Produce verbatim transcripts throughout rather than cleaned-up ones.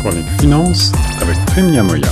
Chronique Finance avec Prime Nyamoya.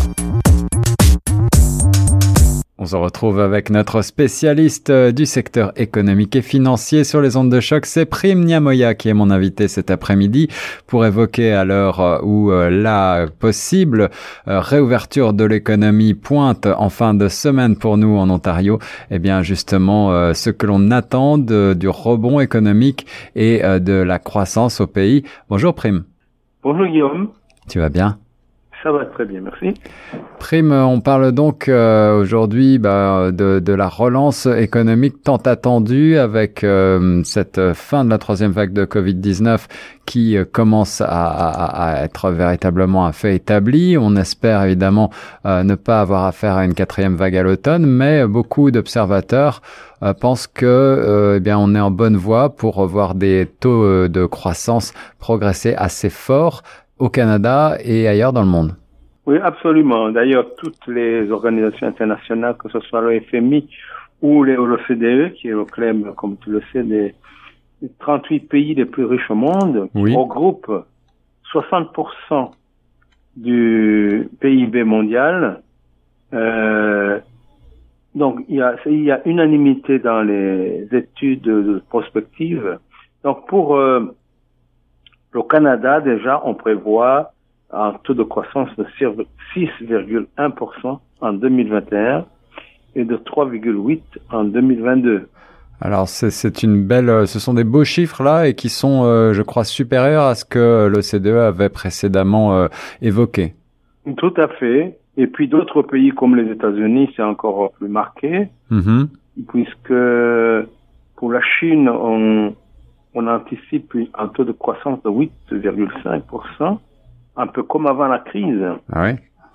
On se retrouve avec notre spécialiste du secteur économique et financier sur les ondes de choc. C'est Prime Nyamoya qui est mon invité cet après-midi pour évoquer à l'heure où la possible réouverture de l'économie pointe en fin de semaine pour nous en Ontario, eh bien justement ce que l'on attend de, du rebond économique et de la croissance au pays. Bonjour Prime. Bonjour Guillaume. Tu vas bien? Ça va très bien, merci. Prime, on parle donc euh, aujourd'hui bah, de, de la relance économique tant attendue avec euh, cette fin de la troisième vague de covid dix-neuf qui euh, commence à, à, à être véritablement un fait établi. On espère évidemment euh, ne pas avoir affaire à une quatrième vague à l'automne, mais beaucoup d'observateurs euh, pensent que euh, eh bien on est en bonne voie pour voir des taux euh, de croissance progresser assez fort au Canada et ailleurs dans le monde. Oui, absolument. D'ailleurs, toutes les organisations internationales, que ce soit le F M I ou l'O C D E, qui est le club, comme tu le sais, des trente-huit pays les plus riches au monde, qui oui. regroupe soixante pour cent du P I B mondial. Euh, donc, il y a, il y a unanimité dans les études de prospective. Donc, pour euh, le Canada, déjà, on prévoit un taux de croissance de six virgule un pour cent en deux mille vingt et un et de trois virgule huit pour cent en deux mille vingt-deux. Alors, c'est, c'est une belle, ce sont des beaux chiffres là et qui sont, euh, je crois, supérieurs à ce que l'O C D E avait précédemment euh, évoqué. Tout à fait. Et puis d'autres pays comme les États-Unis, c'est encore plus marqué, mm-hmm. puisque pour la Chine, on on anticipe un taux de croissance de huit virgule cinq pour cent, un peu comme avant la crise. Ah oui.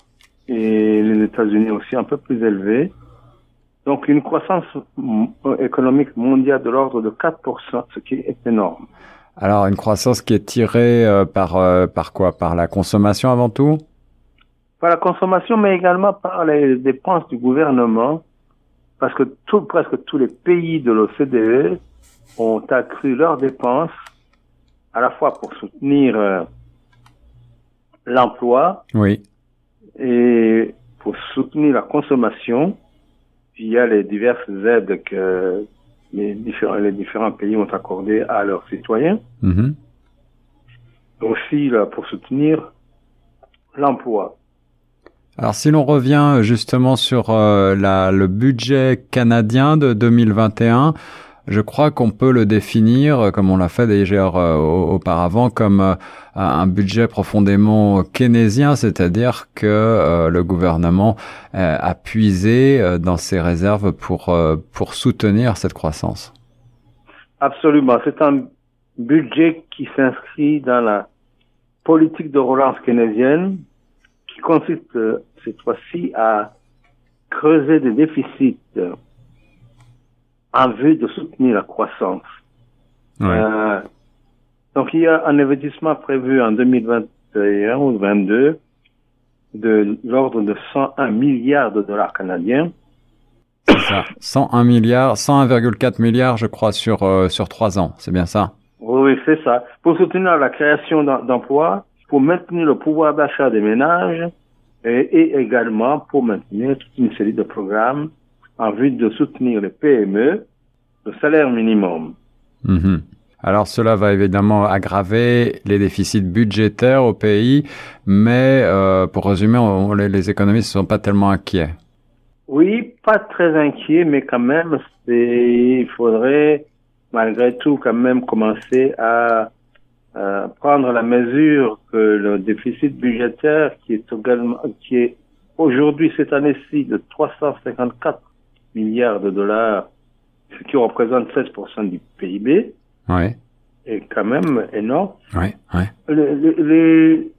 Et les États-Unis aussi un peu plus élevé. Donc une croissance économique mondiale de l'ordre de quatre pour cent, ce qui est énorme. Alors une croissance qui est tirée euh, par euh, par quoi? Par la consommation avant tout? Par la consommation, mais également par les dépenses du gouvernement, parce que tout, presque tous les pays de l'O C D E ont accru leurs dépenses à la fois pour soutenir euh, l'emploi oui. et pour soutenir la consommation via les diverses aides que les différents, les différents pays ont accordées à leurs citoyens. Mm-hmm. Aussi là, pour soutenir l'emploi. Alors si l'on revient justement sur euh, la, le budget canadien de deux mille vingt et un, je crois qu'on peut le définir, comme on l'a fait déjà euh, auparavant, comme euh, un budget profondément keynésien, c'est-à-dire que euh, le gouvernement euh, a puisé euh, dans ses réserves pour euh, pour soutenir cette croissance. Absolument, c'est un budget qui s'inscrit dans la politique de relance keynésienne, qui consiste euh, cette fois-ci à creuser des déficits euh, en vue de soutenir la croissance. Ouais. Euh, donc il y a un investissement prévu en deux mille vingt et un ou vingt-deux de l'ordre de cent un milliards de dollars canadiens. C'est ça, cent un milliards, cent un virgule quatre milliards je crois sur euh, sur trois ans, c'est bien ça? Oui, c'est ça. Pour soutenir la création d'emplois, pour maintenir le pouvoir d'achat des ménages et, et également pour maintenir toute une série de programmes en vue de soutenir les P M E, le salaire minimum. Mm-hmm. Alors cela va évidemment aggraver les déficits budgétaires au pays, mais euh, pour résumer, on, les, les économistes ne sont pas tellement inquiets. Oui, pas très inquiets, mais quand même, c'est, il faudrait malgré tout quand même commencer à, à prendre la mesure que le déficit budgétaire qui est également, qui est aujourd'hui cette année-ci de trois cent cinquante-quatre milliards de dollars, ce qui représente seize pour cent du P I B, oui. est quand même énorme. Oui, oui. Le, le, le,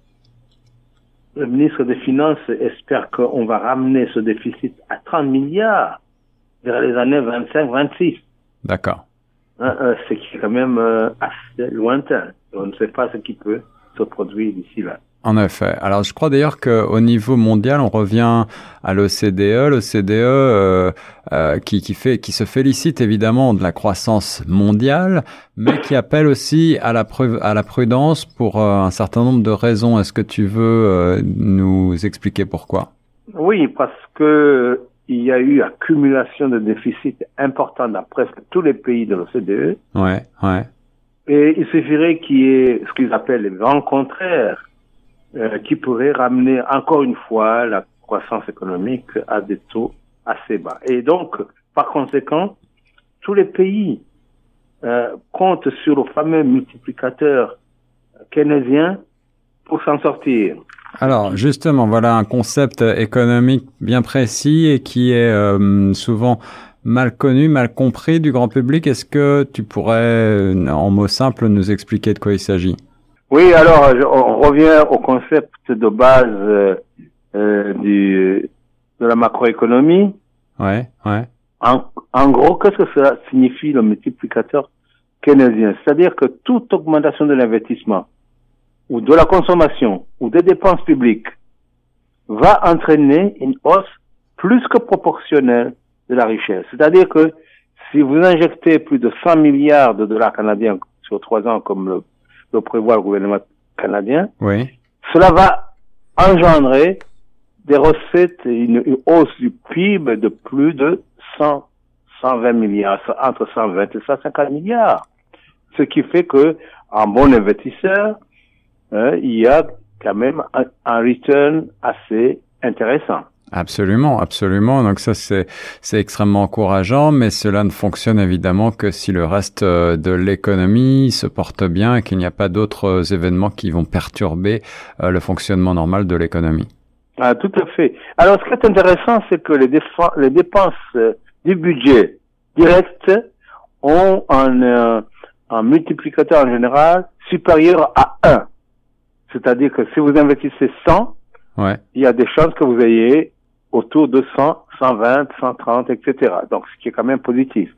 le ministre des Finances espère qu'on va ramener ce déficit à trente milliards vers les années vingt-cinq vingt-six. D'accord. Hein, euh, ce qui est quand même euh, assez lointain. On ne sait pas ce qui peut se produire d'ici là. En effet. Alors, je crois d'ailleurs qu'au niveau mondial, on revient à l'O C D E. L'O C D E euh, euh, qui, qui, fait, qui se félicite évidemment de la croissance mondiale, mais qui appelle aussi à la, pru- à la prudence pour euh, un certain nombre de raisons. Est-ce que tu veux euh, nous expliquer pourquoi? Oui, parce que il y a eu accumulation de déficits importants dans presque tous les pays de l'O C D E. Ouais, ouais. Et il suffirait qu'il y ait ce qu'ils appellent les vents contraires euh, qui pourraient ramener encore une fois la croissance économique à des taux assez bas. Et donc, par conséquent, tous les pays euh, comptent sur le fameux multiplicateur keynésien pour s'en sortir. Alors justement, voilà un concept économique bien précis et qui est euh, souvent mal connu, mal compris du grand public. Est-ce que tu pourrais, en mots simples, nous expliquer de quoi il s'agit? Oui, alors on revient au concept de base euh, euh, du, de la macroéconomie. Ouais, ouais. En, en gros, qu'est-ce que cela signifie le multiplicateur keynésien? C'est-à-dire que toute augmentation de l'investissement ou de la consommation ou des dépenses publiques va entraîner une hausse plus que proportionnelle de la richesse. C'est-à-dire que si vous injectez plus de cent milliards de dollars canadiens sur trois ans, comme le, le prévoit le gouvernement canadien, oui, cela va engendrer des recettes, une, une hausse du P I B de plus de cent, cent vingt milliards, entre cent vingt et cent cinquante milliards. Ce qui fait que, en bon investisseur, hein, il y a quand même un, un return assez intéressant. Absolument, absolument. Donc ça, c'est, c'est extrêmement encourageant, mais cela ne fonctionne évidemment que si le reste de l'économie se porte bien et qu'il n'y a pas d'autres événements qui vont perturber euh, le fonctionnement normal de l'économie. Ah, tout à fait. Alors, ce qui est intéressant, c'est que les, déf- les dépenses euh, du budget direct ont un, euh, un multiplicateur en général supérieur à un. C'est-à-dire que si vous investissez cent, ouais, il y a des chances que vous ayez autour de cent, cent vingt, cent trente, et cetera. Donc, ce qui est quand même positif.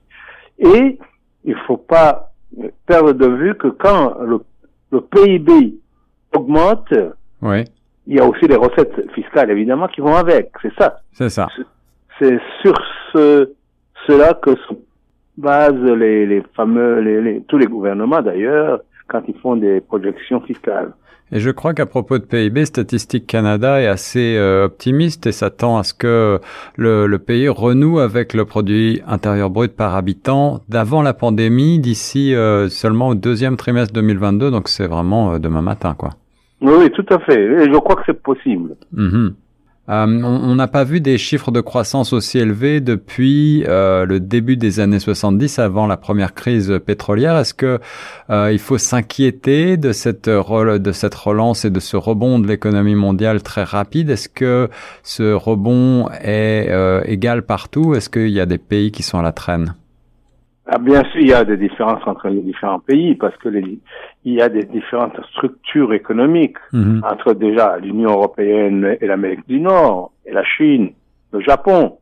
Et il faut pas perdre de vue que quand le, le P I B augmente, ouais, il y a aussi les recettes fiscales, évidemment, qui vont avec. C'est ça. C'est ça. C'est sur ce, cela que se basent les, les fameux, les, les, tous les gouvernements d'ailleurs, quand ils font des projections fiscales. Et je crois qu'à propos de P I B, Statistique Canada est assez euh, optimiste et s'attend à ce que le, le pays renoue avec le produit intérieur brut par habitant d'avant la pandémie, d'ici euh, seulement au deuxième trimestre deux mille vingt-deux. Donc c'est vraiment euh, demain matin, quoi. Oui, oui, tout à fait. Et je crois que c'est possible. Mm-hmm. Euh, on n'a pas vu des chiffres de croissance aussi élevés depuis euh, le début des années soixante-dix, avant la première crise pétrolière. Est-ce que euh, il faut s'inquiéter de cette de cette relance et de ce rebond de l'économie mondiale très rapide? Est-ce que ce rebond est euh, égal partout? Est-ce qu'il y a des pays qui sont à la traîne? Ah, bien sûr, il y a des différences entre les différents pays parce que les, il y a des différentes structures économiques mmh. entre déjà l'Union européenne et l'Amérique du Nord, et la Chine, le Japon.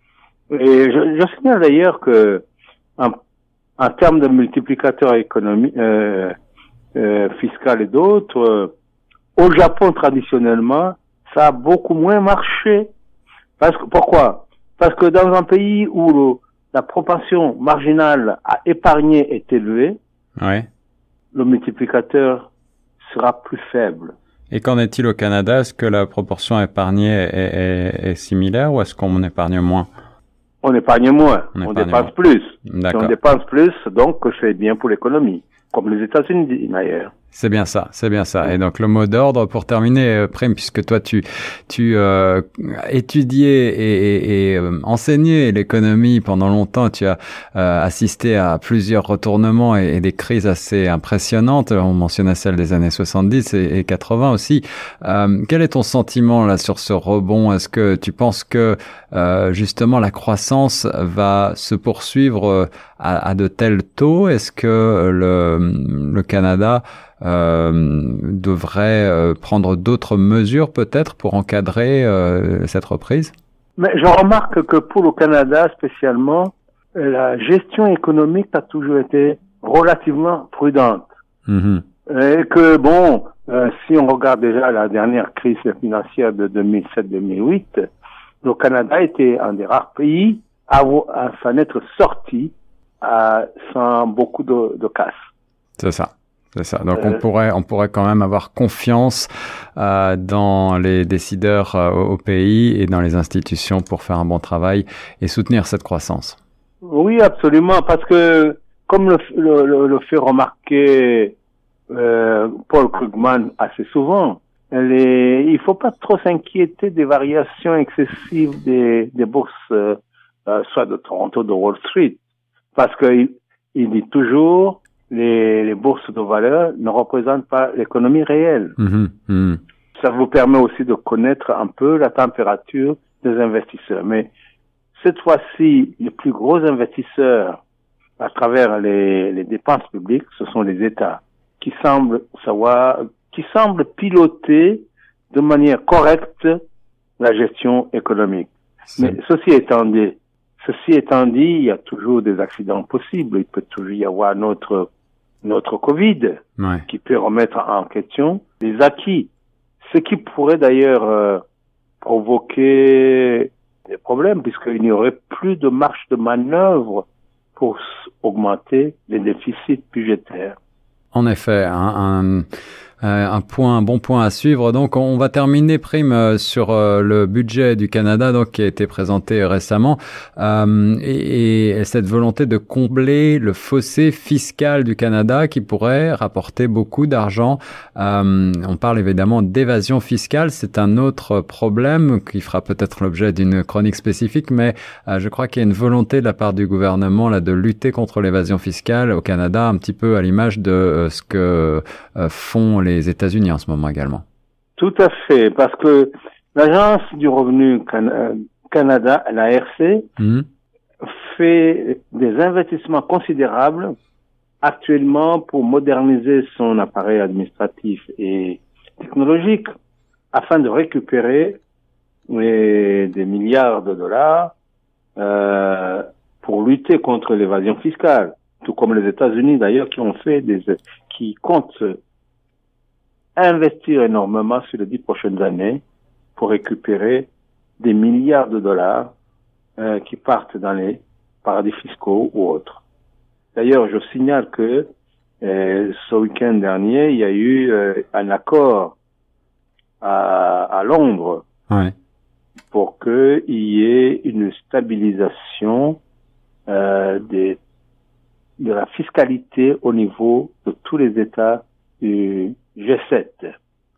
Et je, je signale d'ailleurs que en, en termes de multiplicateurs économiques, euh, euh, fiscal et d'autres, euh, au Japon traditionnellement, ça a beaucoup moins marché. Parce que pourquoi? Parce que dans un pays où le la propension marginale à épargner est élevée, ouais, le multiplicateur sera plus faible. Et qu'en est-il au Canada? Est-ce que la proportion épargnée est, est, est similaire ou est-ce qu'on épargne moins? On épargne moins, on, on épargne dépense moins. plus. D'accord. Si on dépense plus, donc c'est bien pour l'économie, comme les États-Unis d'ailleurs. C'est bien ça, c'est bien ça. Et donc le mot d'ordre pour terminer, Prem, puisque toi tu tu euh, étudiais et, et, et euh, enseigné l'économie pendant longtemps, tu as euh, assisté à plusieurs retournements et, et des crises assez impressionnantes. On mentionnait celle des années soixante-dix et, et quatre-vingts aussi. Euh, quel est ton sentiment là sur ce rebond? Est-ce que tu penses que euh, justement la croissance va se poursuivre à, à de tels taux? Est-ce que le, le Canada Euh, devrait euh, prendre d'autres mesures peut-être pour encadrer euh, cette reprise? Mais je remarque que pour le Canada spécialement, la gestion économique a toujours été relativement prudente. Mmh. Et que bon, euh, si on regarde déjà la dernière crise financière de deux mille sept deux mille huit, le Canada était un des rares pays à, à s'en être sorti à, sans beaucoup de, de casse. C'est ça. C'est ça. Donc euh, on pourrait, on pourrait quand même avoir confiance euh, dans les décideurs euh, au pays et dans les institutions pour faire un bon travail et soutenir cette croissance. Oui, absolument, parce que comme le, le, le fait remarquer euh, Paul Krugman assez souvent, les, il faut pas trop s'inquiéter des variations excessives des, des bourses, euh, soit de Toronto, de Wall Street, parce que il, il dit toujours Les, les bourses de valeur ne représentent pas l'économie réelle. Mmh, mmh. Ça vous permet aussi de connaître un peu la température des investisseurs. Mais cette fois-ci, les plus gros investisseurs à travers les, les dépenses publiques, ce sont les États qui semblent savoir, qui semblent piloter de manière correcte la gestion économique. C'est... Mais ceci étant dit, ceci étant dit, il y a toujours des accidents possibles. Il peut toujours y avoir notre notre Covid, ouais. qui peut remettre en question les acquis. Ce qui pourrait d'ailleurs euh, provoquer des problèmes, puisqu'il n'y aurait plus de marge de manœuvre pour augmenter les déficits budgétaires. En effet, un, un, un point, un bon point à suivre. Donc, on va terminer, Prime, sur le budget du Canada, donc qui a été présenté récemment, euh, et, et cette volonté de combler le fossé fiscal du Canada qui pourrait rapporter beaucoup d'argent. Euh, on parle évidemment d'évasion fiscale. C'est un autre problème qui fera peut-être l'objet d'une chronique spécifique, mais euh, je crois qu'il y a une volonté de la part du gouvernement là de lutter contre l'évasion fiscale au Canada, un petit peu à l'image de euh, ce que euh, font les États-Unis en ce moment également. Tout à fait, parce que l'Agence du revenu Can- Canada, la R C, mmh. fait des investissements considérables actuellement pour moderniser son appareil administratif et technologique afin de récupérer les, des milliards de dollars euh, pour lutter contre l'évasion fiscale, tout comme les États-Unis d'ailleurs qui ont fait des qui comptent investir énormément sur les dix prochaines années pour récupérer des milliards de dollars euh, qui partent dans les paradis fiscaux ou autres. D'ailleurs, je signale que euh, ce week-end dernier, il y a eu euh, un accord à, à Londres ouais. pour qu'il y ait une stabilisation euh, des, de la fiscalité au niveau de tous les États du G sept.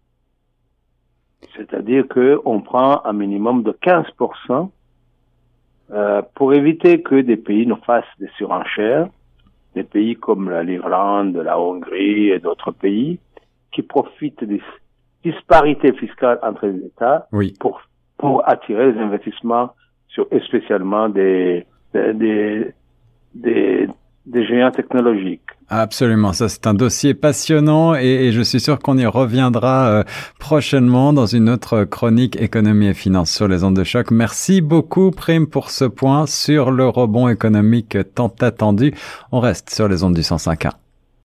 C'est-à-dire que on prend un minimum de quinze pour cent euh, pour éviter que des pays ne fassent des surenchères, des pays comme l'Irlande, la Hongrie et d'autres pays qui profitent des disparités fiscales entre les États oui. pour pour attirer les investissements sur spécialement des des des, des des géants technologiques. Absolument, ça c'est un dossier passionnant et, et je suis sûr qu'on y reviendra euh, prochainement dans une autre chronique économie et finances sur les ondes de choc. Merci beaucoup Prime pour ce point sur le rebond économique tant attendu. On reste sur les ondes du cent cinq point un.